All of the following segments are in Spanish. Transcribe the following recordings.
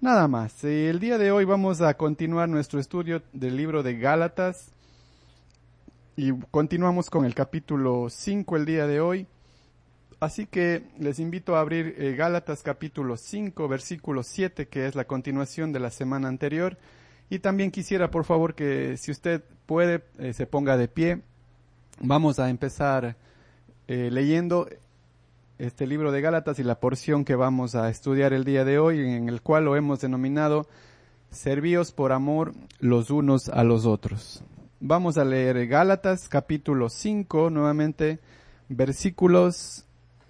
Nada más. El día de hoy vamos a continuar nuestro estudio del libro de Gálatas y continuamos con el capítulo 5 el día de hoy. Así que les invito a abrir Gálatas capítulo 5, versículo 7, que es la continuación de la semana anterior. Y también quisiera, por favor, que si usted puede, se ponga de pie. Vamos a empezar leyendo este libro de Gálatas y la porción que vamos a estudiar el día de hoy, en el cual lo hemos denominado Servíos por amor los unos a los otros. Vamos a leer Gálatas capítulo 5, nuevamente, versículos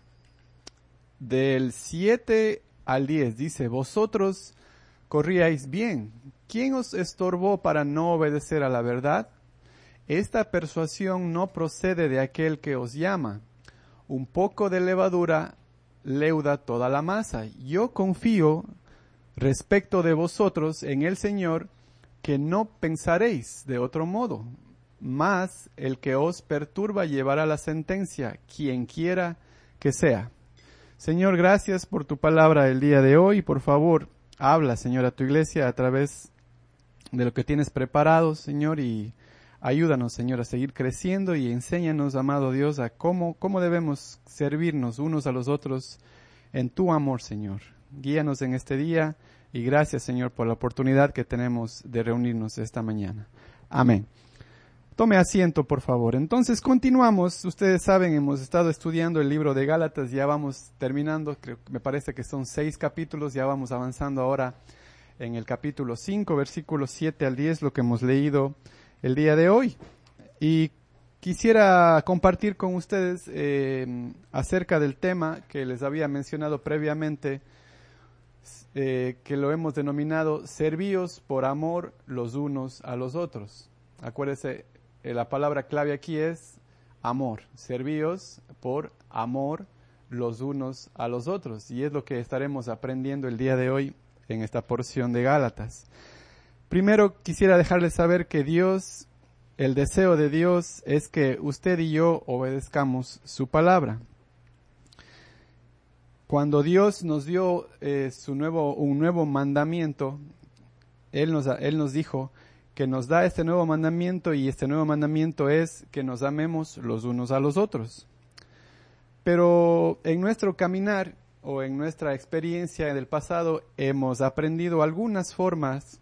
del 7 al 10. Dice: vosotros corríais bien. ¿Quién os estorbó para no obedecer a la verdad? Esta persuasión no procede de aquel que os llama. Un poco de levadura leuda toda la masa. Yo confío respecto de vosotros en el Señor, que no pensaréis de otro modo. Mas el que os perturba llevará la sentencia, quien quiera que sea. Señor, gracias por tu palabra el día de hoy. Por favor, habla, Señor, a tu iglesia a través de lo que tienes preparado, Señor, y ayúdanos, Señor, a seguir creciendo y enséñanos, amado Dios, a cómo debemos servirnos unos a los otros en tu amor, Señor. Guíanos en este día y gracias, Señor, por la oportunidad que tenemos de reunirnos esta mañana. Amén. Tome asiento, por favor. Entonces, continuamos. Ustedes saben, hemos estado estudiando el libro de Gálatas, ya vamos terminando, me parece que son 6 capítulos, ya vamos avanzando ahora en el capítulo 5, versículos 7 al 10, lo que hemos leído el día de hoy. Y quisiera compartir con ustedes acerca del tema que les había mencionado previamente, que lo hemos denominado Servíos por amor los unos a los otros. Acuérdense, la palabra clave aquí es amor. Servíos por amor los unos a los otros. Y es lo que estaremos aprendiendo el día de hoy en esta porción de Gálatas. Primero quisiera dejarles saber que Dios, el deseo de Dios es que usted y yo obedezcamos su palabra. Cuando Dios nos dio un nuevo mandamiento, Él nos dijo que nos da este nuevo mandamiento, y este nuevo mandamiento es que nos amemos los unos a los otros. Pero en nuestro caminar o en nuestra experiencia del pasado hemos aprendido algunas formas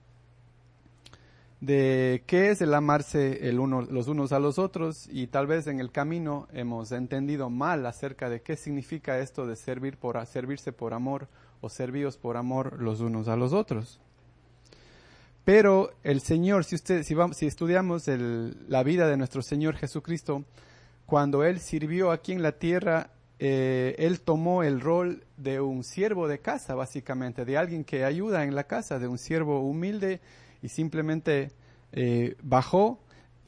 de qué es el amarse los unos a los otros, y tal vez en el camino hemos entendido mal acerca de qué significa esto de servirse por amor o servíos por amor los unos a los otros. Pero el Señor, si estudiamos la vida de nuestro Señor Jesucristo, cuando Él sirvió aquí en la tierra, Él tomó el rol de un siervo de casa, básicamente, de alguien que ayuda en la casa, de un siervo humilde, y simplemente bajó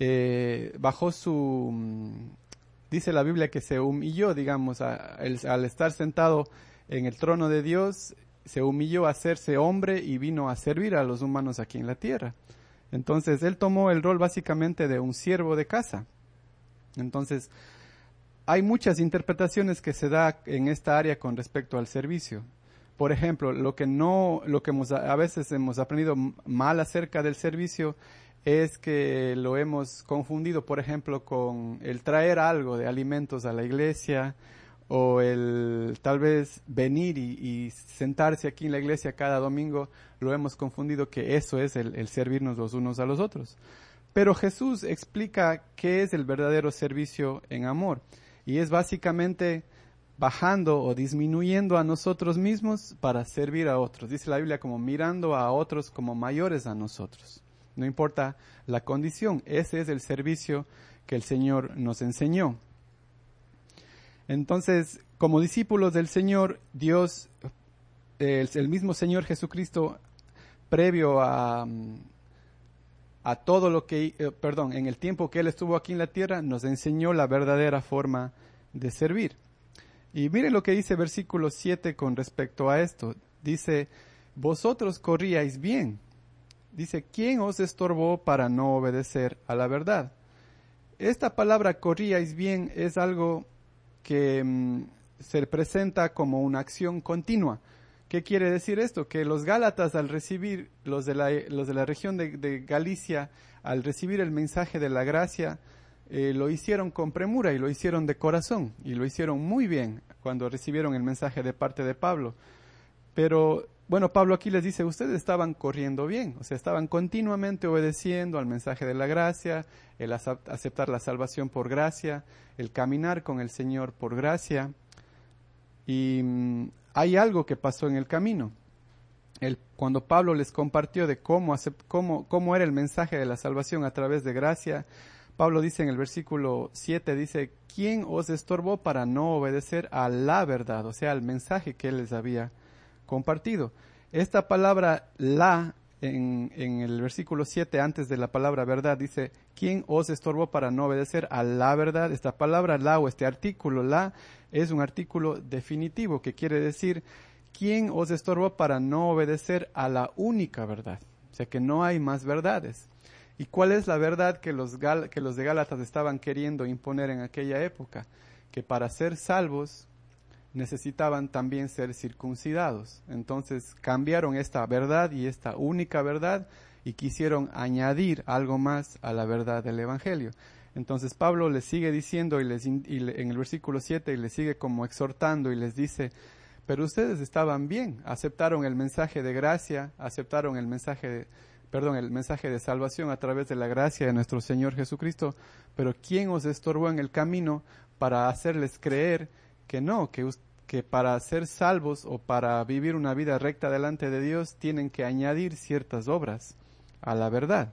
dice la Biblia que se humilló, digamos, al estar sentado en el trono de Dios, se humilló a hacerse hombre y vino a servir a los humanos aquí en la tierra. Entonces, Él tomó el rol básicamente de un siervo de casa. Entonces, hay muchas interpretaciones que se da en esta área con respecto al servicio. Por ejemplo, a veces hemos aprendido mal acerca del servicio es que lo hemos confundido, por ejemplo, con el traer algo de alimentos a la iglesia, o el tal vez venir y sentarse aquí en la iglesia cada domingo. Lo hemos confundido que eso es el servirnos los unos a los otros. Pero Jesús explica qué es el verdadero servicio en amor, y es básicamente bajando o disminuyendo a nosotros mismos para servir a otros. Dice la Biblia, como mirando a otros como mayores a nosotros. No importa la condición, ese es el servicio que el Señor nos enseñó. Entonces, como discípulos del Señor, Dios, el mismo Señor Jesucristo, previo a todo lo que, en el tiempo que Él estuvo aquí en la tierra, nos enseñó la verdadera forma de servir. Y miren lo que dice versículo 7 con respecto a esto. Dice: vosotros corríais bien. Dice: ¿quién os estorbó para no obedecer a la verdad? Esta palabra corríais bien es algo que se presenta como una acción continua. ¿Qué quiere decir esto? Que los Gálatas al recibir, los de la región de Galicia, al recibir el mensaje de la gracia, lo hicieron con premura y lo hicieron de corazón y lo hicieron muy bien cuando recibieron el mensaje de parte de Pablo. Pero bueno, Pablo aquí les dice, ustedes estaban corriendo bien, o sea, estaban continuamente obedeciendo al mensaje de la gracia, el aceptar la salvación por gracia, el caminar con el Señor por gracia. Y hay algo que pasó en el camino. Cuando Pablo les compartió de cómo era el mensaje de la salvación a través de gracia, Pablo dice en el versículo 7, dice, ¿quién os estorbó para no obedecer a la verdad? O sea, al mensaje que él les había compartido. Esta palabra la en el versículo 7, antes de la palabra verdad, dice, ¿quién os estorbó para no obedecer a la verdad? Esta palabra la o este artículo la es un artículo definitivo que quiere decir, ¿quién os estorbó para no obedecer a la única verdad? O sea que no hay más verdades. ¿Y cuál es la verdad que los de Gálatas estaban queriendo imponer en aquella época? Que para ser salvos necesitaban también ser circuncidados. Entonces cambiaron esta verdad y esta única verdad y quisieron añadir algo más a la verdad del Evangelio. Entonces Pablo les sigue diciendo en el versículo 7 y les sigue como exhortando y les dice, pero ustedes estaban bien, aceptaron el mensaje de gracia, aceptaron el mensaje de salvación a través de la gracia de nuestro Señor Jesucristo, pero ¿quién os estorbó en el camino para hacerles creer que no, que para ser salvos o para vivir una vida recta delante de Dios tienen que añadir ciertas obras a la verdad?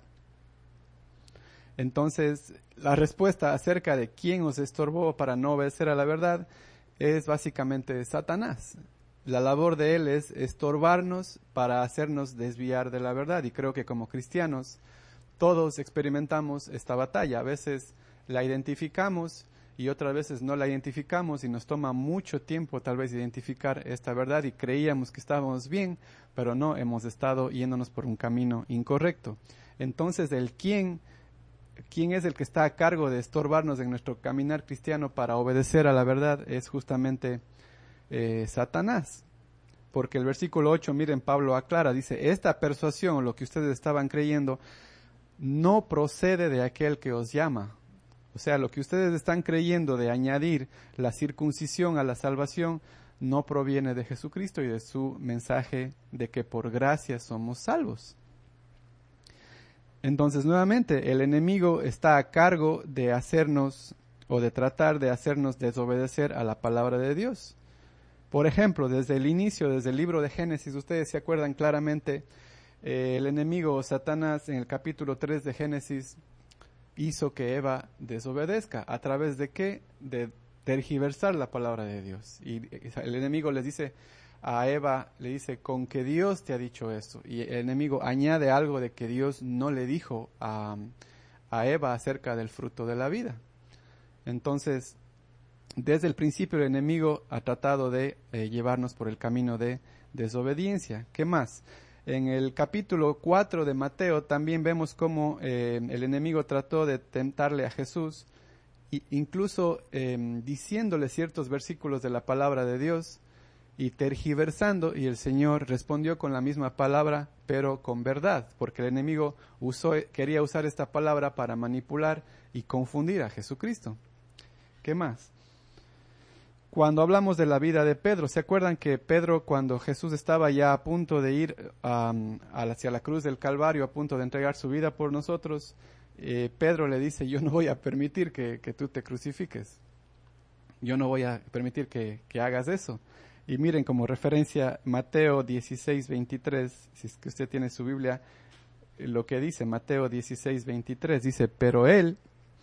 Entonces, la respuesta acerca de quién os estorbó para no obedecer a la verdad es básicamente Satanás. La labor de él es estorbarnos para hacernos desviar de la verdad. Y creo que como cristianos todos experimentamos esta batalla. A veces la identificamos y otras veces no la identificamos y nos toma mucho tiempo tal vez identificar esta verdad y creíamos que estábamos bien, pero no, hemos estado yéndonos por un camino incorrecto. Entonces ¿quién es el que está a cargo de estorbarnos en nuestro caminar cristiano para obedecer a la verdad? Es justamente Satanás. Porque el versículo 8, miren, Pablo aclara, dice, esta persuasión, lo que ustedes estaban creyendo, no procede de aquel que os llama. O sea, lo que ustedes están creyendo de añadir la circuncisión a la salvación no proviene de Jesucristo y de su mensaje de que por gracia somos salvos. Entonces, nuevamente, el enemigo está a cargo de hacernos o de tratar de hacernos desobedecer a la palabra de Dios. Por ejemplo, desde el inicio, desde el libro de Génesis, ustedes se acuerdan claramente, el enemigo Satanás en el capítulo 3 de Génesis hizo que Eva desobedezca. ¿A través de qué? De tergiversar la palabra de Dios. Y el enemigo les dice a Eva, le dice, con que Dios te ha dicho esto. Y el enemigo añade algo de que Dios no le dijo a Eva acerca del fruto de la vida. Entonces, desde el principio el enemigo ha tratado de llevarnos por el camino de desobediencia. ¿Qué más? En el capítulo 4 de Mateo también vemos cómo el enemigo trató de tentarle a Jesús, incluso diciéndole ciertos versículos de la palabra de Dios y tergiversando, y el Señor respondió con la misma palabra, pero con verdad, porque el enemigo quería usar esta palabra para manipular y confundir a Jesucristo. ¿Qué más? Cuando hablamos de la vida de Pedro, ¿se acuerdan que Pedro, cuando Jesús estaba ya a punto de ir hacia la cruz del Calvario, a punto de entregar su vida por nosotros, Pedro le dice, yo no voy a permitir que tú te crucifiques. Yo no voy a permitir que hagas eso. Y miren como referencia Mateo 16, 23, si es que usted tiene su Biblia, lo que dice Mateo 16, 23, dice, pero él,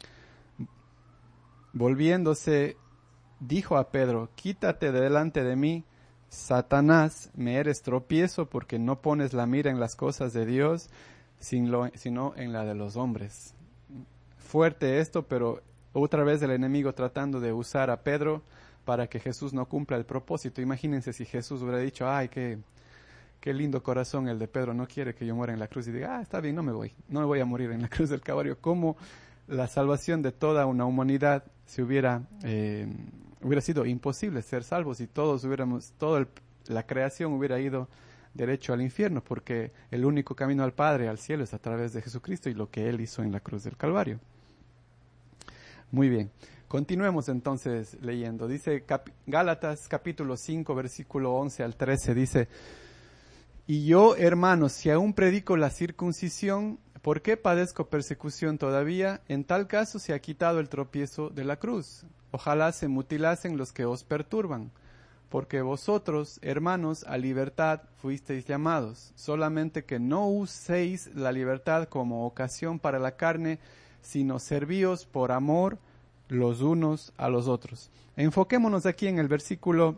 volviéndose, dijo a Pedro, quítate de delante de mí, Satanás, me eres tropiezo porque no pones la mira en las cosas de Dios, sino en la de los hombres. Fuerte esto, pero otra vez el enemigo tratando de usar a Pedro para que Jesús no cumpla el propósito. Imagínense si Jesús hubiera dicho, ay, qué lindo corazón el de Pedro, no quiere que yo muera en la cruz, y diga, está bien, no me voy a morir en la cruz del Calvario. ¿Cómo la salvación de toda una humanidad hubiera sido imposible ser salvos y todo la creación hubiera ido derecho al infierno, porque el único camino al Padre, al cielo, es a través de Jesucristo y lo que Él hizo en la cruz del Calvario. Muy bien, continuemos entonces leyendo. Dice Gálatas capítulo 5, versículo 11 al 13, dice: y yo, hermanos, si aún predico la circuncisión, ¿por qué padezco persecución todavía? En tal caso se ha quitado el tropiezo de la cruz. Ojalá se mutilasen los que os perturban. Porque vosotros, hermanos, a libertad fuisteis llamados, solamente que no uséis la libertad como ocasión para la carne, sino servíos por amor los unos a los otros. Enfoquémonos aquí en el versículo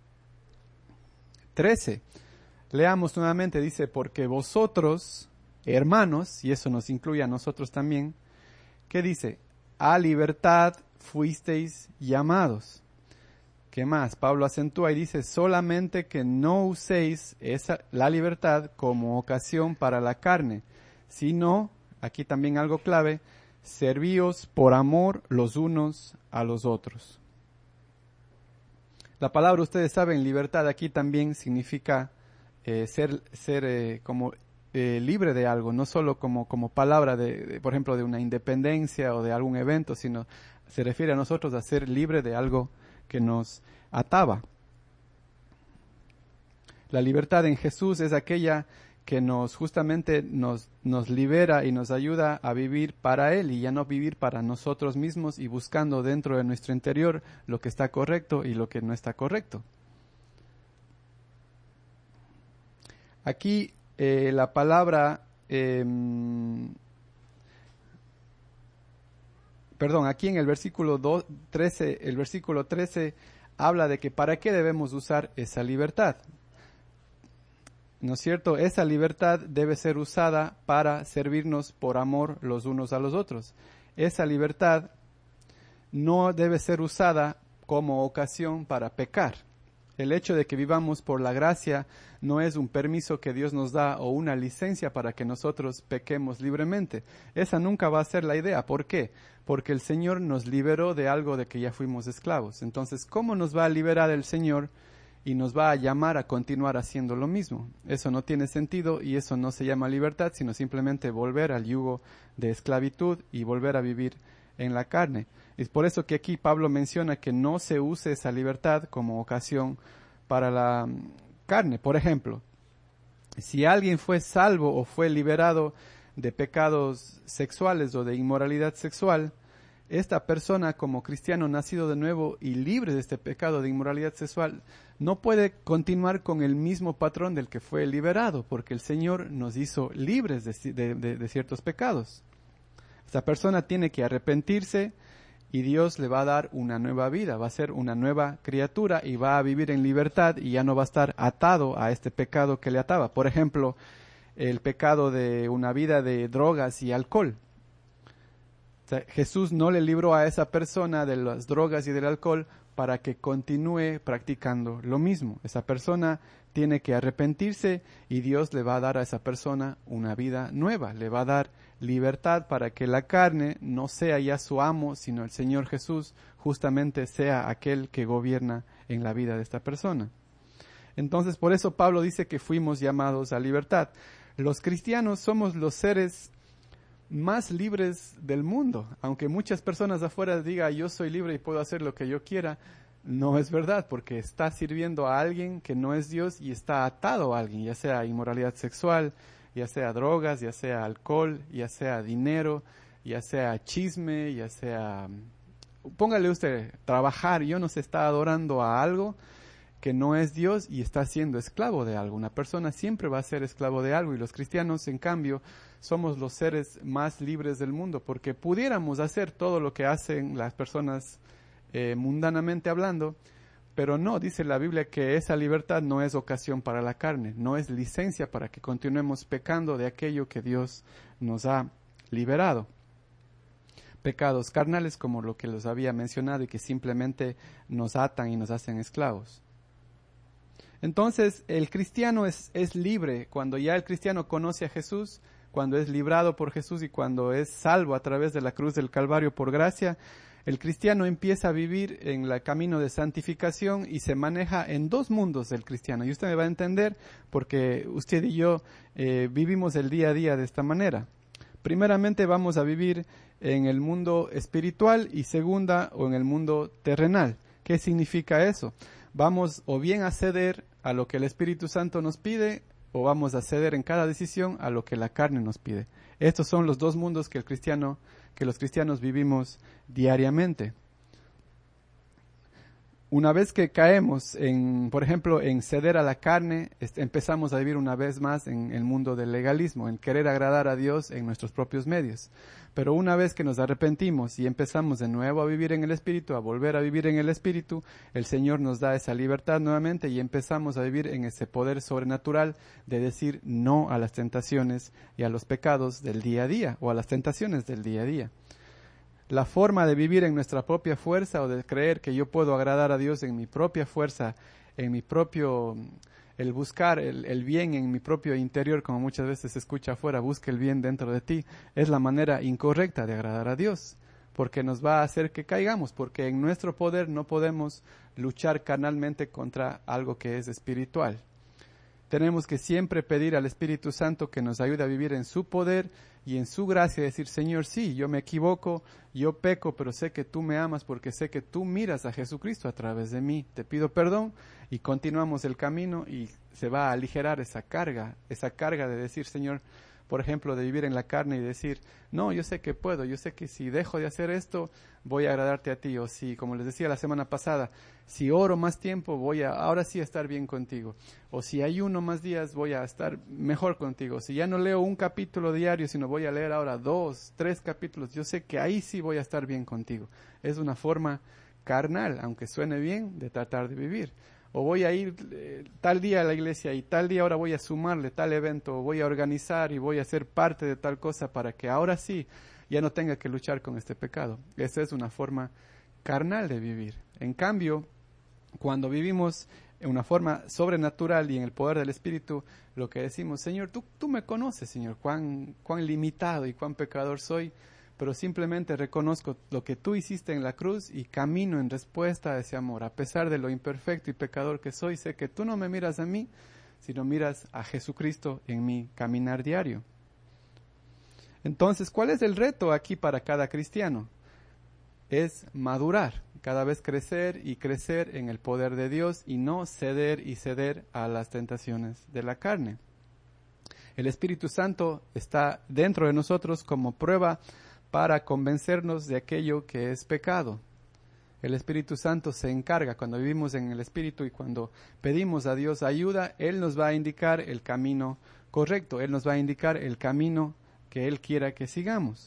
13. Leamos nuevamente, dice: porque vosotros, hermanos, y eso nos incluye a nosotros también, ¿qué dice? A libertad fuisteis llamados. ¿Qué más? Pablo acentúa y dice: solamente que no uséis la libertad como ocasión para la carne, sino, aquí también algo clave, servíos por amor los unos a los otros. La palabra, ustedes saben, libertad aquí también significa ser libre de algo, no solo como palabra por ejemplo, de una independencia o de algún evento, sino se refiere a nosotros a ser libre de algo que nos ataba. La libertad en Jesús es aquella que justamente nos libera y nos ayuda a vivir para Él y ya no vivir para nosotros mismos y buscando dentro de nuestro interior lo que está correcto y lo que no está correcto. Aquí la palabra, aquí en el versículo 13, el versículo 13 habla de que para qué debemos usar esa libertad. ¿No es cierto? Esa libertad debe ser usada para servirnos por amor los unos a los otros. Esa libertad no debe ser usada como ocasión para pecar. El hecho de que vivamos por la gracia no es un permiso que Dios nos da o una licencia para que nosotros pequemos libremente. Esa nunca va a ser la idea. ¿Por qué? Porque el Señor nos liberó de algo de que ya fuimos esclavos. Entonces, ¿cómo nos va a liberar el Señor y nos va a llamar a continuar haciendo lo mismo? Eso no tiene sentido y eso no se llama libertad, sino simplemente volver al yugo de esclavitud y volver a vivir en la carne. Es por eso que aquí Pablo menciona que no se use esa libertad como ocasión para la carne. Por ejemplo, si alguien fue salvo o fue liberado de pecados sexuales o de inmoralidad sexual, esta persona, como cristiano nacido de nuevo y libre de este pecado de inmoralidad sexual, no puede continuar con el mismo patrón del que fue liberado, porque el Señor nos hizo libres de ciertos pecados. Esta persona tiene que arrepentirse y Dios le va a dar una nueva vida, va a ser una nueva criatura y va a vivir en libertad y ya no va a estar atado a este pecado que le ataba. Por ejemplo, el pecado de una vida de drogas y alcohol. O sea, Jesús no le libró a esa persona de las drogas y del alcohol para que continúe practicando lo mismo. Esa persona tiene que arrepentirse y Dios le va a dar a esa persona una vida nueva, le va a dar libertad para que la carne no sea ya su amo, sino el Señor Jesús justamente sea aquel que gobierna en la vida de esta persona. Entonces, por eso Pablo dice que fuimos llamados a libertad. Los cristianos somos los seres más libres del mundo. Aunque muchas personas afuera digan yo soy libre y puedo hacer lo que yo quiera, no es verdad, porque está sirviendo a alguien que no es Dios y está atado a alguien, ya sea inmoralidad sexual, ya sea drogas, ya sea alcohol, ya sea dinero, ya sea chisme, ya sea, póngale usted, trabajar. Yo no se está adorando a algo que no es Dios y está siendo esclavo de algo. Una persona siempre va a ser esclavo de algo y los cristianos, en cambio, somos los seres más libres del mundo porque pudiéramos hacer todo lo que hacen las personas mundanamente hablando, pero no, dice la Biblia que esa libertad no es ocasión para la carne, no es licencia para que continuemos pecando de aquello que Dios nos ha liberado. Pecados carnales como lo que les había mencionado y que simplemente nos atan y nos hacen esclavos. Entonces, el cristiano es libre cuando ya el cristiano conoce a Jesús, cuando es librado por Jesús y cuando es salvo a través de la cruz del Calvario por gracia. el cristiano empieza a vivir en el camino de santificación y se maneja en dos mundos del cristiano. Y usted me va a entender porque usted y yo vivimos el día a día de esta manera. Primeramente vamos a vivir en el mundo espiritual y segunda o en el mundo terrenal. ¿Qué significa eso? Vamos o bien a ceder a lo que el Espíritu Santo nos pide o vamos a ceder en cada decisión a lo que la carne nos pide. Estos son los dos mundos que los cristianos vivimos diariamente. Una vez que caemos por ejemplo, en ceder a la carne, empezamos a vivir una vez más en el mundo del legalismo, en querer agradar a Dios en nuestros propios medios. Pero una vez que nos arrepentimos y empezamos de nuevo a vivir en el Espíritu, a volver a vivir en el Espíritu, el Señor nos da esa libertad nuevamente y empezamos a vivir en ese poder sobrenatural de decir no a las tentaciones y a los pecados del día a día o a las tentaciones del día a día. La forma de vivir en nuestra propia fuerza o de creer que yo puedo agradar a Dios en mi propia fuerza, el buscar el bien en mi propio interior, como muchas veces se escucha afuera, busca el bien dentro de ti, es la manera incorrecta de agradar a Dios, porque nos va a hacer que caigamos, porque en nuestro poder no podemos luchar carnalmente contra algo que es espiritual. Tenemos que siempre pedir al Espíritu Santo que nos ayude a vivir en su poder y en su gracia, decir, Señor, sí, yo me equivoco, yo peco, pero sé que tú me amas porque sé que tú miras a Jesucristo a través de mí. Te pido perdón y continuamos el camino y se va a aligerar esa carga de decir, Señor, por ejemplo, de vivir en la carne y decir, no, yo sé que puedo, yo sé que si dejo de hacer esto, voy a agradarte a ti, o si, como les decía la semana pasada, si oro más tiempo, ahora sí estar bien contigo, o si ayuno más días, voy a estar mejor contigo, si ya no leo un capítulo diario, sino voy a leer ahora 2, 3 capítulos, yo sé que ahí sí voy a estar bien contigo. Es una forma carnal, aunque suene bien, de tratar de vivir. O voy a ir tal día a la iglesia y tal día ahora voy a sumarle tal evento, o voy a organizar y voy a ser parte de tal cosa para que ahora sí ya no tenga que luchar con este pecado. Esa es una forma carnal de vivir. En cambio, cuando vivimos en una forma sobrenatural y en el poder del Espíritu, lo que decimos, Señor, tú me conoces, Señor, cuán limitado y cuán pecador soy, pero simplemente reconozco lo que tú hiciste en la cruz y camino en respuesta a ese amor. A pesar de lo imperfecto y pecador que soy, sé que tú no me miras a mí, sino miras a Jesucristo en mi caminar diario. Entonces, ¿cuál es el reto aquí para cada cristiano? Es madurar, cada vez crecer y crecer en el poder de Dios y no ceder y ceder a las tentaciones de la carne. El Espíritu Santo está dentro de nosotros como prueba para convencernos de aquello que es pecado. El Espíritu Santo se encarga, cuando vivimos en el Espíritu y cuando pedimos a Dios ayuda, Él nos va a indicar el camino correcto, Él nos va a indicar el camino que Él quiera que sigamos.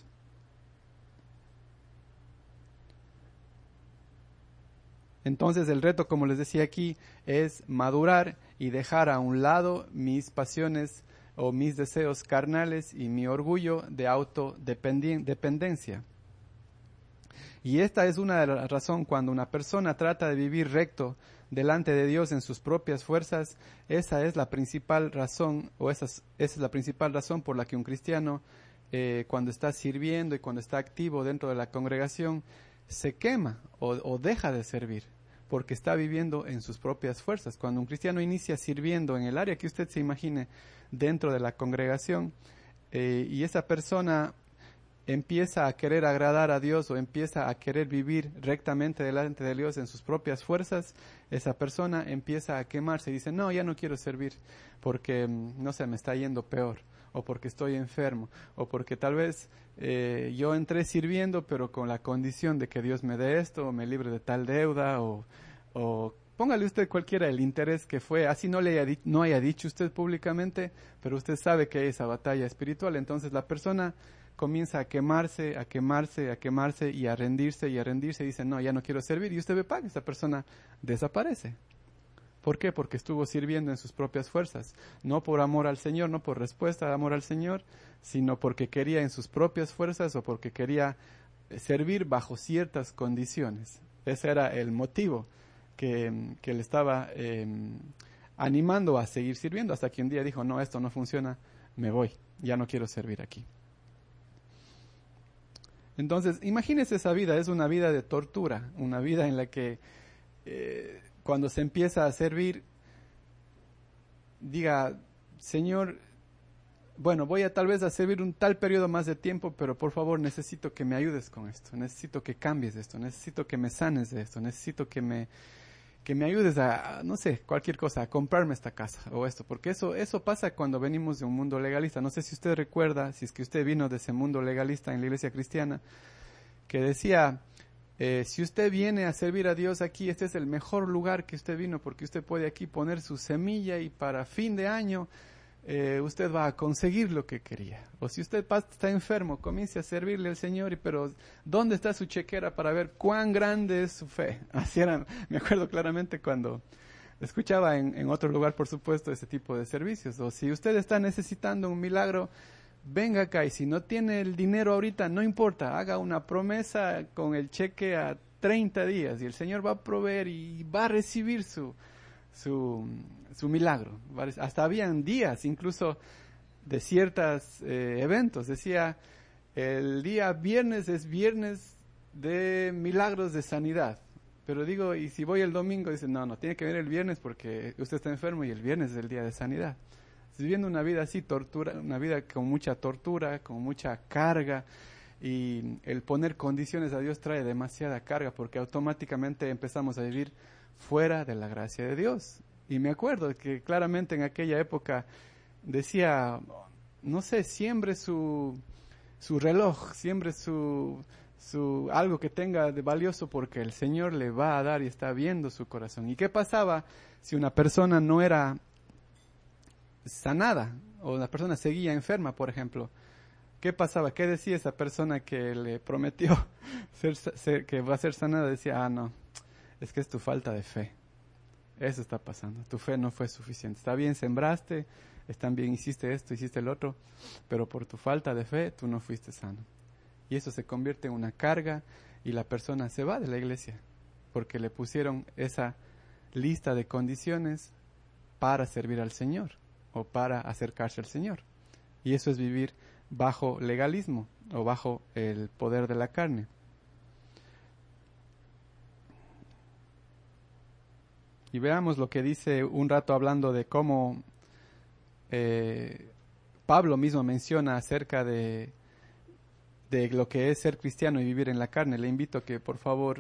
Entonces el reto, como les decía aquí, es madurar y dejar a un lado mis pasiones o mis deseos carnales y mi orgullo de autodependencia. Y esta es una de las razones cuando una persona trata de vivir recto delante de Dios en sus propias fuerzas. Esa es la principal razón, esa es la principal razón por la que un cristiano, cuando está sirviendo y cuando está activo dentro de la congregación, se quema o deja de servir, porque está viviendo en sus propias fuerzas. Cuando un cristiano inicia sirviendo en el área que usted se imagine dentro de la congregación, y esa persona empieza a querer agradar a Dios o empieza a querer vivir rectamente delante de Dios en sus propias fuerzas, esa persona empieza a quemarse y dice, no, ya no quiero servir porque, no sé, me está yendo peor, o porque estoy enfermo, o porque tal vez yo entré sirviendo pero con la condición de que Dios me dé esto, o me libre de tal deuda, o póngale usted cualquiera el interés que fue, así no haya dicho usted públicamente, pero usted sabe que hay esa batalla espiritual. Entonces la persona comienza a quemarse y a rendirse, y dice, no, ya no quiero servir, y usted ve, esa persona desaparece. ¿Por qué? Porque estuvo sirviendo en sus propias fuerzas, no por amor al Señor, no por respuesta de amor al Señor, sino porque quería en sus propias fuerzas o porque quería servir bajo ciertas condiciones. Ese era el motivo que le estaba animando a seguir sirviendo, hasta que un día dijo, no, esto no funciona, me voy, ya no quiero servir aquí. Entonces, imagínese esa vida, es una vida de tortura, una vida en la que cuando se empieza a servir, diga, Señor, bueno, voy a tal vez a servir un tal periodo más de tiempo, pero por favor necesito que me ayudes con esto, necesito que cambies esto, necesito que me sanes de esto, necesito que me ayudes no sé, cualquier cosa, a comprarme esta casa o esto, porque eso pasa cuando venimos de un mundo legalista. No sé si usted recuerda, si es que usted vino de ese mundo legalista en la iglesia cristiana, que decía, si usted viene a servir a Dios aquí, este es el mejor lugar que usted vino, porque usted puede aquí poner su semilla y para fin de año usted va a conseguir lo que quería. O si usted está enfermo, comience a servirle al Señor, pero ¿dónde está su chequera para ver cuán grande es su fe? Así era, me acuerdo claramente cuando escuchaba en otro lugar, por supuesto, ese tipo de servicios. O si usted está necesitando un milagro, venga acá, y si no tiene el dinero ahorita, no importa, haga una promesa con el cheque a 30 días y el Señor va a proveer y va a recibir su milagro. Hasta habían días incluso de ciertos eventos. Decía, el día viernes es viernes de milagros de sanidad. Pero digo, y si voy el domingo, dice, no, tiene que venir el viernes porque usted está enfermo y el viernes es el día de sanidad. Viviendo una vida así, una vida con mucha tortura, con mucha carga, y el poner condiciones a Dios trae demasiada carga porque automáticamente empezamos a vivir fuera de la gracia de Dios. Y me acuerdo que claramente en aquella época decía, no sé, siembre su reloj, siembre algo que tenga de valioso porque el Señor le va a dar y está viendo su corazón. ¿Y qué pasaba si una persona no era sanada o una persona seguía enferma, por ejemplo? ¿Qué pasaba? ¿Qué decía esa persona que le prometió que va a ser sanada? Decía, no, es que es tu falta de fe. Eso está pasando. Tu fe no fue suficiente. Está bien, sembraste, está bien, hiciste esto, hiciste el otro, pero por tu falta de fe tú no fuiste sano. Y eso se convierte en una carga y la persona se va de la iglesia porque le pusieron esa lista de condiciones para servir al Señor o para acercarse al Señor. Y eso es vivir bajo legalismo o bajo el poder de la carne. Y veamos lo que dice un rato hablando de cómo Pablo mismo menciona acerca de lo que es ser cristiano y vivir en la carne. Le invito a que por favor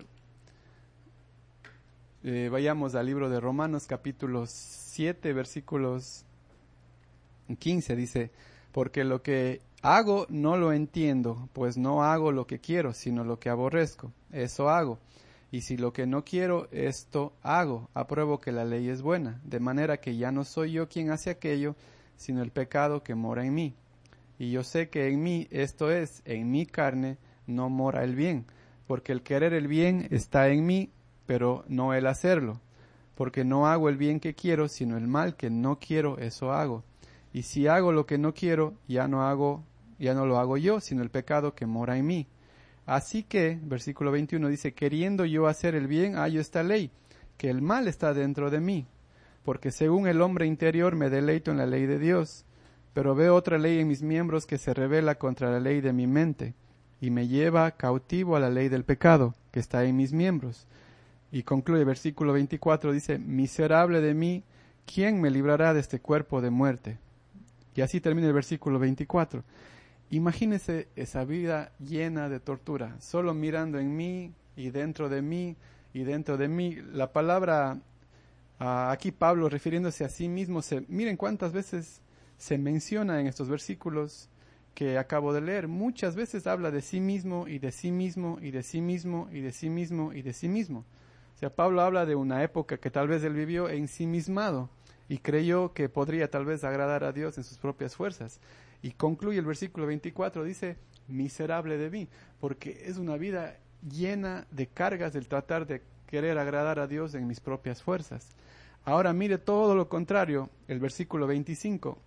vayamos al libro de Romanos capítulo 7 versículos 15. Dice, porque lo que hago no lo entiendo, pues no hago lo que quiero, sino lo que aborrezco. Eso hago. Y si lo que no quiero, esto hago. Apruebo que la ley es buena, de manera que ya no soy yo quien hace aquello, sino el pecado que mora en mí. Y yo sé que en mí, esto es, en mi carne, no mora el bien, porque el querer el bien está en mí, pero no el hacerlo. Porque no hago el bien que quiero, sino el mal que no quiero, eso hago. Y si hago lo que no quiero, ya no lo hago yo, sino el pecado que mora en mí. Así que, versículo 21 dice, queriendo yo hacer el bien, hallo esta ley, que el mal está dentro de mí. Porque según el hombre interior me deleito en la ley de Dios, pero veo otra ley en mis miembros que se rebela contra la ley de mi mente, y me lleva cautivo a la ley del pecado, que está en mis miembros. Y concluye versículo 24, dice, miserable de mí, ¿quién me librará de este cuerpo de muerte? Y así termina el versículo 24. Imagínese esa vida llena de tortura, solo mirando en mí y dentro de mí y dentro de mí. La palabra, aquí Pablo refiriéndose a sí mismo, miren cuántas veces se menciona en estos versículos que acabo de leer. Muchas veces habla de sí mismo y de sí mismo y de sí mismo y de sí mismo y de sí mismo. O sea, Pablo habla de una época que tal vez él vivió ensimismado y creyó que podría tal vez agradar a Dios en sus propias fuerzas. Y concluye el versículo 24, dice, miserable de mí, porque es una vida llena de cargas del tratar de querer agradar a Dios en mis propias fuerzas. Ahora mire todo lo contrario, el versículo 25,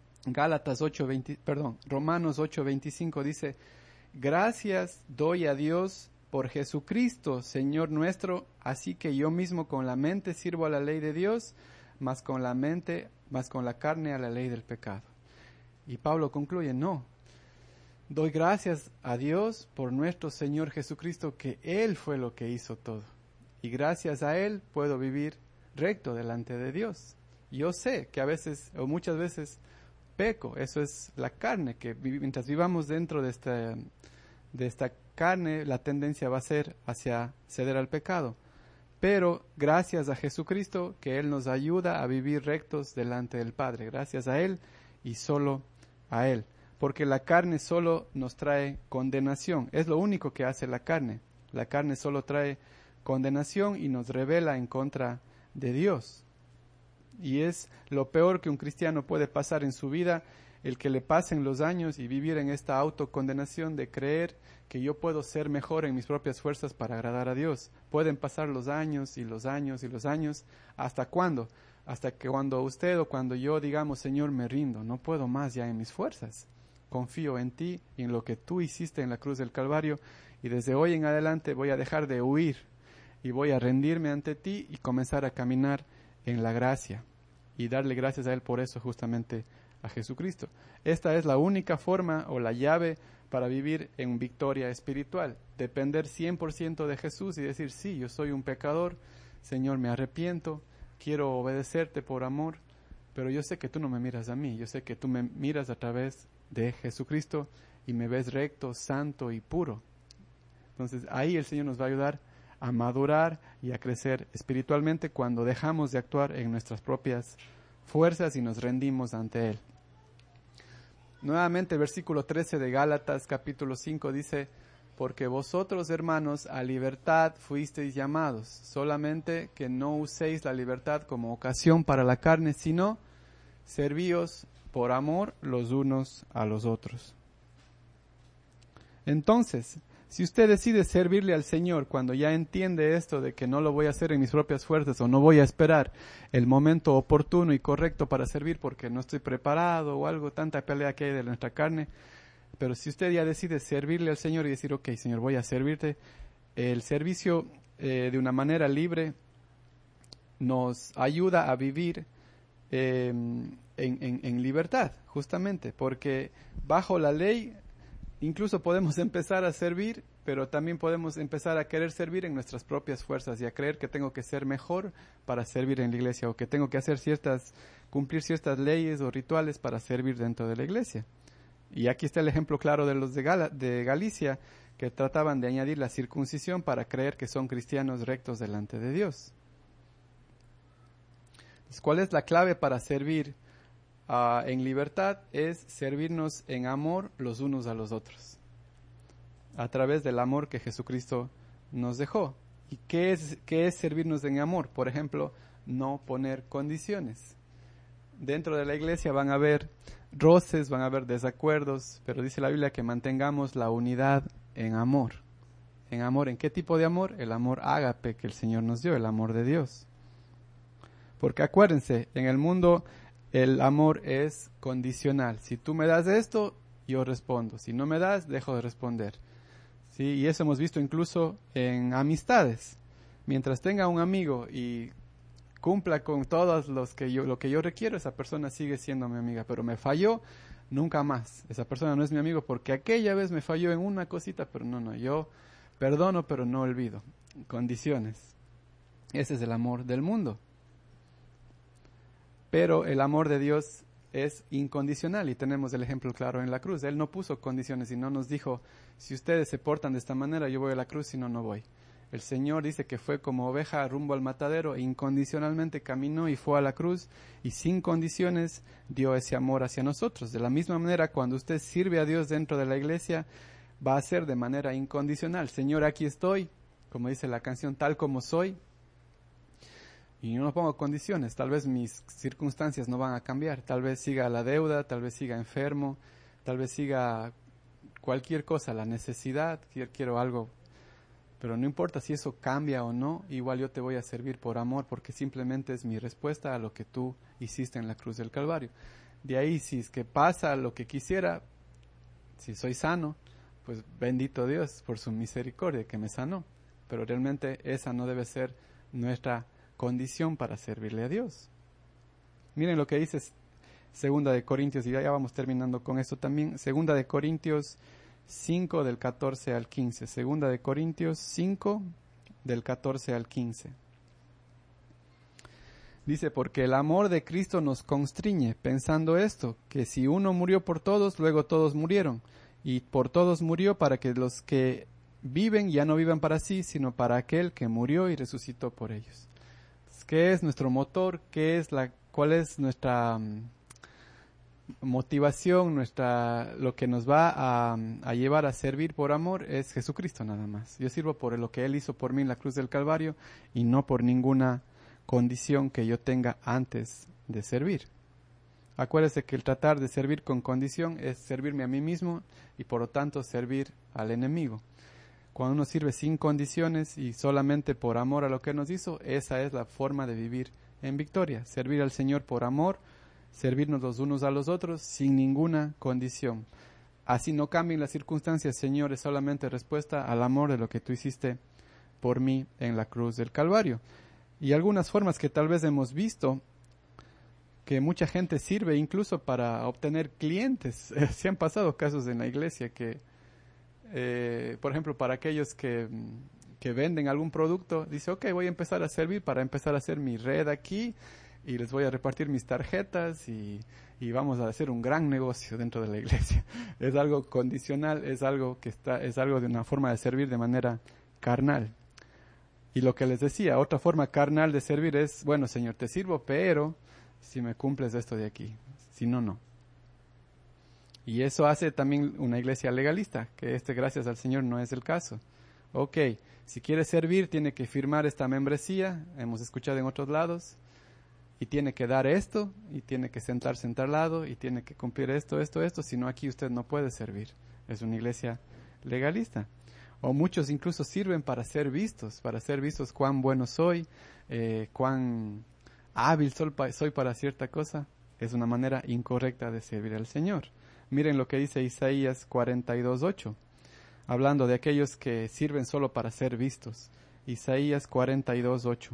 Romanos 8:25 dice, gracias doy a Dios por Jesucristo, Señor nuestro, así que yo mismo con la mente sirvo a la ley de Dios, mas con la carne a la ley del pecado. Y Pablo concluye, no, Doy gracias a Dios por nuestro Señor Jesucristo, que Él fue lo que hizo todo. Y gracias a Él puedo vivir recto delante de Dios. Yo sé que a veces, o muchas veces, peco. Eso es la carne, que mientras vivamos dentro de esta carne, la tendencia va a ser hacia ceder al pecado. Pero gracias a Jesucristo, que Él nos ayuda a vivir rectos delante del Padre. Gracias a Él y solo a Él. Porque la carne solo nos trae condenación. Es lo único que hace la carne. La carne solo trae condenación y nos revela en contra de Dios. Y es lo peor que un cristiano puede pasar en su vida, el que le pasen los años y vivir en esta autocondenación de creer que yo puedo ser mejor en mis propias fuerzas para agradar a Dios. Pueden pasar los años y los años y los años. ¿Hasta cuándo? Hasta que cuando usted o cuando yo digamos, Señor, me rindo, no puedo más ya en mis fuerzas. Confío en ti y en lo que tú hiciste en la cruz del Calvario, y desde hoy en adelante voy a dejar de huir y voy a rendirme ante ti y comenzar a caminar en la gracia y darle gracias a Él por eso, justamente a Jesucristo. Esta es la única forma o la llave para vivir en victoria espiritual, depender 100% de Jesús y decir, sí, yo soy un pecador, Señor, me arrepiento, quiero obedecerte por amor, pero yo sé que tú no me miras a mí, yo sé que tú me miras a través de Jesucristo y me ves recto, santo y puro. Entonces ahí el Señor nos va a ayudar a madurar y a crecer espiritualmente cuando dejamos de actuar en nuestras propias fuerzas y nos rendimos ante Él. Nuevamente el versículo 13 de Gálatas capítulo 5 dice, porque vosotros, hermanos, a libertad fuisteis llamados, solamente que no uséis la libertad como ocasión para la carne, sino servíos por amor los unos a los otros. Entonces, si usted decide servirle al Señor cuando ya entiende esto de que no lo voy a hacer en mis propias fuerzas o no voy a esperar el momento oportuno y correcto para servir porque no estoy preparado o algo, tanta pelea que hay de nuestra carne, pero si usted ya decide servirle al Señor y decir, ok, Señor, voy a servirte, el servicio de una manera libre nos ayuda a vivir en libertad, justamente, porque bajo la ley incluso podemos empezar a servir, pero también podemos empezar a querer servir en nuestras propias fuerzas y a creer que tengo que ser mejor para servir en la iglesia o que tengo que hacer cumplir ciertas leyes o rituales para servir dentro de la iglesia. Y aquí está el ejemplo claro de los de Galicia, que trataban de añadir la circuncisión para creer que son cristianos rectos delante de Dios. Entonces, ¿cuál es la clave para servir en libertad? Es servirnos en amor los unos a los otros, a través del amor que Jesucristo nos dejó. ¿Y qué es servirnos en amor? Por ejemplo, no poner condiciones. Dentro de la iglesia van a haber roces, van a haber desacuerdos, pero dice la Biblia que mantengamos la unidad en amor. ¿En amor? ¿En qué tipo de amor? El amor ágape que el Señor nos dio, el amor de Dios. Porque acuérdense, en el mundo el amor es condicional. Si tú me das esto, yo respondo. Si no me das, dejo de responder. ¿Sí? Y eso hemos visto incluso en amistades. Mientras tenga un amigo y cumpla con todos lo que yo requiero, esa persona sigue siendo mi amiga. Pero me falló, nunca más. Esa persona no es mi amigo porque aquella vez me falló en una cosita, pero no, yo perdono, pero no olvido. Condiciones. Ese es el amor del mundo. Pero el amor de Dios es incondicional y tenemos el ejemplo claro en la cruz. Él no puso condiciones y no nos dijo, si ustedes se portan de esta manera, yo voy a la cruz, si no, no voy. El Señor dice que fue como oveja rumbo al matadero e incondicionalmente caminó y fue a la cruz y sin condiciones dio ese amor hacia nosotros. De la misma manera, cuando usted sirve a Dios dentro de la iglesia, va a ser de manera incondicional. Señor, aquí estoy, como dice la canción, tal como soy. Y yo no pongo condiciones, tal vez mis circunstancias no van a cambiar, tal vez siga la deuda, tal vez siga enfermo, tal vez siga cualquier cosa, la necesidad, quiero algo, pero no importa si eso cambia o no, igual yo te voy a servir por amor, porque simplemente es mi respuesta a lo que tú hiciste en la cruz del Calvario. De ahí, si es que pasa lo que quisiera, si soy sano, pues bendito Dios por su misericordia que me sanó, pero realmente esa no debe ser nuestra condición para servirle a Dios. Miren lo que dice Segunda de Corintios, y ya vamos terminando con esto también. Segunda de Corintios 5 del 14 al 15. Segunda de Corintios 5 del 14 al 15. Dice, porque el amor de Cristo nos constriñe, pensando esto, que si uno murió por todos, luego todos murieron. Y por todos murió para que los que viven ya no vivan para sí, sino para aquel que murió y resucitó por ellos. Entonces, ¿qué es nuestro motor? ¿Cuál es nuestra motivación, lo que nos va a llevar a servir por amor? Es Jesucristo nada más. Yo sirvo por lo que Él hizo por mí en la cruz del Calvario y no por ninguna condición que yo tenga antes de servir. Acuérdese que el tratar de servir con condición es servirme a mí mismo y por lo tanto servir al enemigo. Cuando uno sirve sin condiciones y solamente por amor a lo que nos hizo, esa es la forma de vivir en victoria. Servir al Señor por amor, servirnos los unos a los otros sin ninguna condición. Así no cambien las circunstancias, Señor, es solamente respuesta al amor de lo que tú hiciste por mí en la cruz del Calvario. Y algunas formas que tal vez hemos visto que mucha gente sirve incluso para obtener clientes. Se han pasado casos en la iglesia que, por ejemplo, para aquellos que venden algún producto, dice, ok, voy a empezar a servir para empezar a hacer mi red aquí y les voy a repartir mis tarjetas y vamos a hacer un gran negocio dentro de la iglesia. Es algo condicional, es algo de una forma de servir de manera carnal. Y lo que les decía, otra forma carnal de servir es, bueno, Señor, te sirvo, pero si me cumples esto de aquí, si no, no. Y eso hace también una iglesia legalista, que gracias al Señor, no es el caso. Ok, si quiere servir, tiene que firmar esta membresía, hemos escuchado en otros lados, y tiene que dar esto, y tiene que sentarse en tal lado, y tiene que cumplir esto, si no aquí usted no puede servir. Es una iglesia legalista. O muchos incluso sirven para ser vistos cuán bueno soy, cuán hábil soy para cierta cosa. Es una manera incorrecta de servir al Señor. Miren lo que dice Isaías 42:8, hablando de aquellos que sirven solo para ser vistos. Isaías 42:8.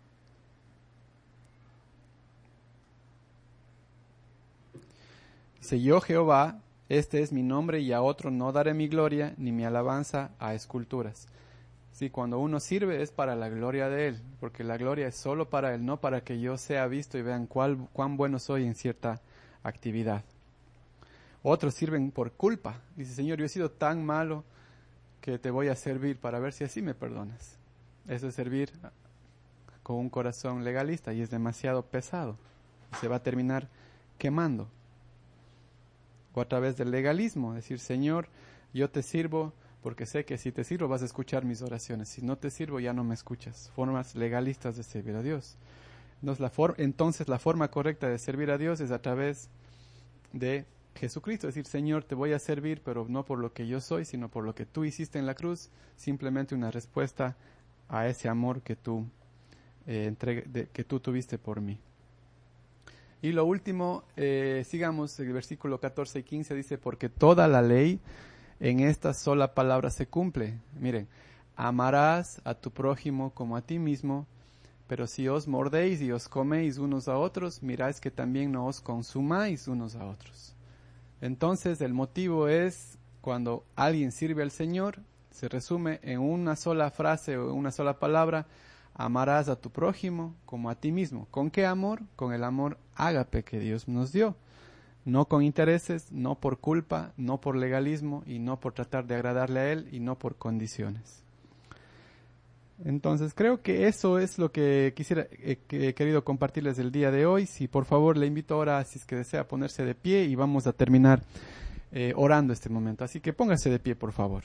Dice, yo Jehová, este es mi nombre y a otro no daré mi gloria ni mi alabanza a esculturas. Sí, cuando uno sirve es para la gloria de Él, porque la gloria es solo para Él, no para que yo sea visto y vean cuán bueno soy en cierta actividad. Otros sirven por culpa. Dice, Señor, yo he sido tan malo que te voy a servir para ver si así me perdonas. Eso es servir con un corazón legalista y es demasiado pesado. Se va a terminar quemando. O a través del legalismo, decir, Señor, yo te sirvo porque sé que si te sirvo vas a escuchar mis oraciones. Si no te sirvo ya no me escuchas. Formas legalistas de servir a Dios. Entonces la forma correcta de servir a Dios es a través de Jesucristo. Es decir, Señor, te voy a servir, pero no por lo que yo soy, sino por lo que tú hiciste en la cruz. Simplemente una respuesta a ese amor que tú tuviste por mí. Y lo último, sigamos, el versículo 14 y 15 dice, porque toda la ley en esta sola palabra se cumple. Miren, amarás a tu prójimo como a ti mismo, pero si os mordéis y os coméis unos a otros, miráis que también no os consumáis unos a otros. Entonces el motivo es, cuando alguien sirve al Señor, se resume en una sola frase o en una sola palabra, amarás a tu prójimo como a ti mismo. ¿Con qué amor? Con el amor ágape que Dios nos dio. No con intereses, no por culpa, no por legalismo y no por tratar de agradarle a Él y no por condiciones. Entonces creo que eso es lo que he querido compartirles el día de hoy. Si por favor le invito ahora, si es que desea, ponerse de pie y vamos a terminar orando este momento. Así que póngase de pie, por favor.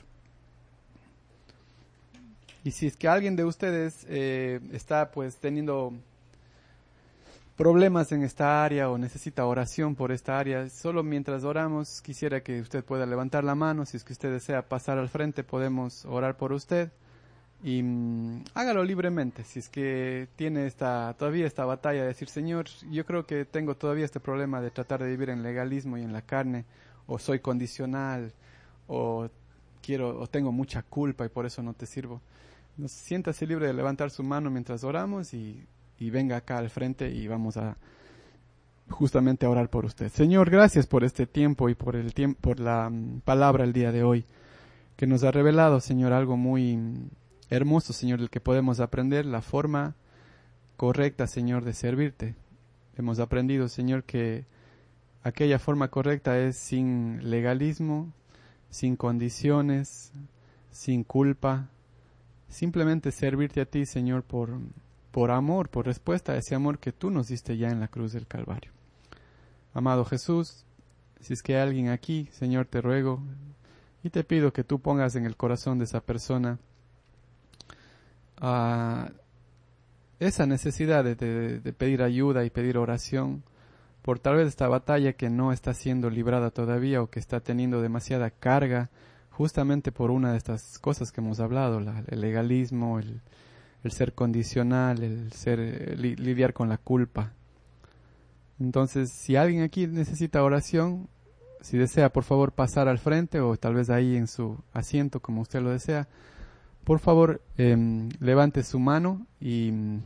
Y si es que alguien de ustedes está pues teniendo problemas en esta área o necesita oración por esta área, solo mientras oramos quisiera que usted pueda levantar la mano. Si es que usted desea pasar al frente, podemos orar por usted. Y hágalo libremente. Si es que tiene todavía esta batalla de decir, Señor, yo creo que tengo todavía este problema de tratar de vivir en legalismo y en la carne, o soy condicional, o tengo mucha culpa y por eso no te sirvo. Siéntase libre de levantar su mano mientras oramos y venga acá al frente y vamos a justamente a orar por usted. Señor, gracias por este tiempo y por el tiempo, por la palabra el día de hoy, que nos ha revelado, Señor, algo muy hermoso, Señor, del que podemos aprender la forma correcta, Señor, de servirte. Hemos aprendido, Señor, que aquella forma correcta es sin legalismo, sin condiciones, sin culpa, simplemente servirte a ti, Señor, por amor, por respuesta a ese amor que tú nos diste ya en la cruz del Calvario. Amado Jesús, si es que hay alguien aquí, Señor, te ruego y te pido que tú pongas en el corazón de esa persona esa necesidad de pedir ayuda y pedir oración por tal vez esta batalla que no está siendo librada todavía o que está teniendo demasiada carga justamente por una de estas cosas que hemos hablado, el legalismo, el ser condicional, lidiar con la culpa. Entonces, si alguien aquí necesita oración, si desea, por favor, pasar al frente o tal vez ahí en su asiento, como usted lo desea, por favor, levante su mano y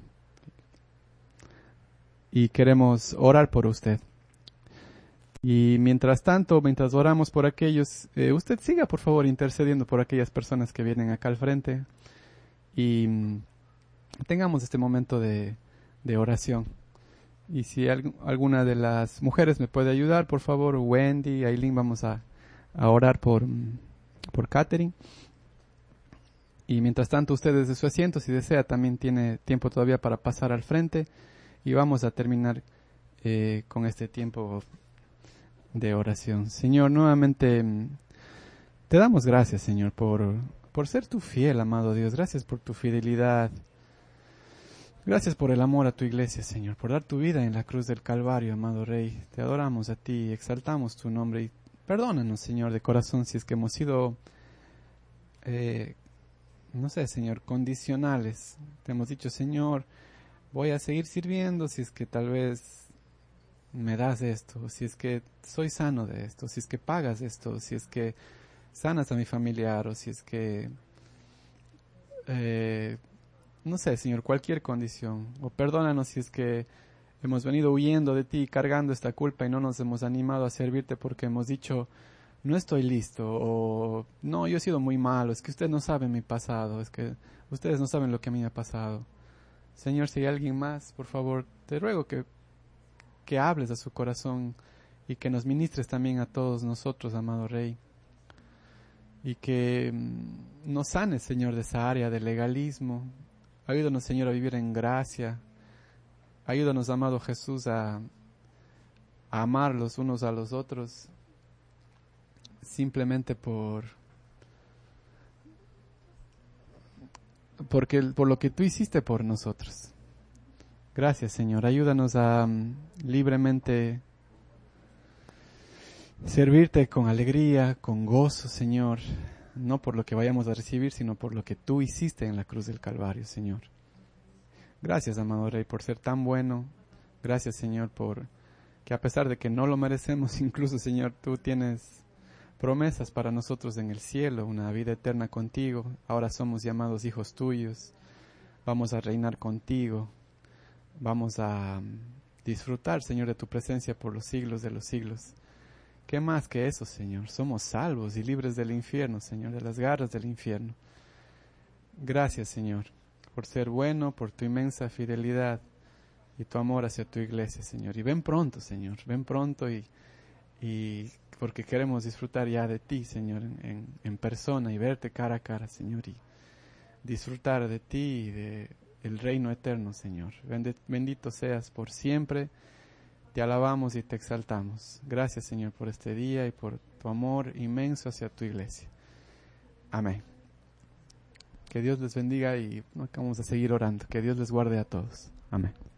queremos orar por usted. Y mientras tanto, mientras oramos por aquellos, usted siga, por favor, intercediendo por aquellas personas que vienen acá al frente y tengamos este momento de oración. Y si alguna de las mujeres me puede ayudar, por favor, Wendy, Aileen, vamos a orar por Catherine. Y mientras tanto, usted desde su asiento, si desea, también tiene tiempo todavía para pasar al frente. Y vamos a terminar con este tiempo de oración. Señor, nuevamente te damos gracias, Señor, por ser tu fiel, amado Dios. Gracias por tu fidelidad. Gracias por el amor a tu iglesia, Señor, por dar tu vida en la cruz del Calvario, amado Rey. Te adoramos a ti, exaltamos tu nombre y perdónanos, Señor, de corazón si es que hemos sido, no sé, Señor, condicionales. Te hemos dicho, Señor, voy a seguir sirviendo si es que tal vez me das esto, si es que soy sano de esto, si es que pagas esto, si es que sanas a mi familiar o si es que... no sé, Señor, cualquier condición. O perdónanos si es que hemos venido huyendo de ti, cargando esta culpa y no nos hemos animado a servirte porque hemos dicho, no estoy listo, o no, yo he sido muy malo, es que ustedes no saben mi pasado, es que ustedes no saben lo que a mí me ha pasado. Señor, si hay alguien más, por favor, te ruego que hables a su corazón y que nos ministres también a todos nosotros, amado Rey. Y que nos sanes, Señor, de esa área de legalismo. Ayúdanos, Señor, a vivir en gracia. Ayúdanos, amado Jesús, a amar los unos a los otros simplemente por lo que tú hiciste por nosotros. Gracias, Señor. Ayúdanos a libremente servirte con alegría, con gozo, Señor. No por lo que vayamos a recibir, sino por lo que tú hiciste en la cruz del Calvario, Señor. Gracias, amado Rey, por ser tan bueno. Gracias, Señor, por que a pesar de que no lo merecemos, incluso, Señor, tú tienes promesas para nosotros en el cielo, una vida eterna contigo. Ahora somos llamados hijos tuyos. Vamos a reinar contigo. Vamos a disfrutar, Señor, de tu presencia por los siglos de los siglos. ¿Qué más que eso, Señor? Somos salvos y libres del infierno, Señor, de las garras del infierno. Gracias, Señor, por ser bueno, por tu inmensa fidelidad y tu amor hacia tu iglesia, Señor. Y ven pronto, Señor, ven pronto y porque queremos disfrutar ya de ti, Señor, en persona y verte cara a cara, Señor, y disfrutar de ti y de el reino eterno, Señor. Bendito seas por siempre. Te alabamos y te exaltamos. Gracias, Señor, por este día y por tu amor inmenso hacia tu iglesia. Amén. Que Dios les bendiga y vamos a seguir orando. Que Dios les guarde a todos. Amén.